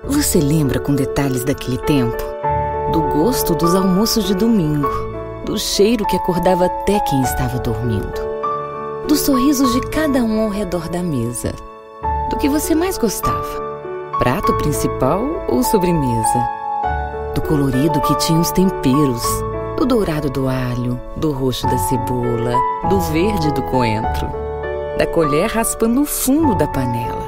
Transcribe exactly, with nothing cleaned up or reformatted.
Você lembra com detalhes daquele tempo? Do gosto dos almoços de domingo, do cheiro que acordava até quem estava dormindo, dos sorrisos de cada um ao redor da mesa, do que você mais gostava, prato principal ou sobremesa, do colorido que tinha os temperos, do dourado do alho, do roxo da cebola, do verde do coentro, da colher raspando o fundo da panela,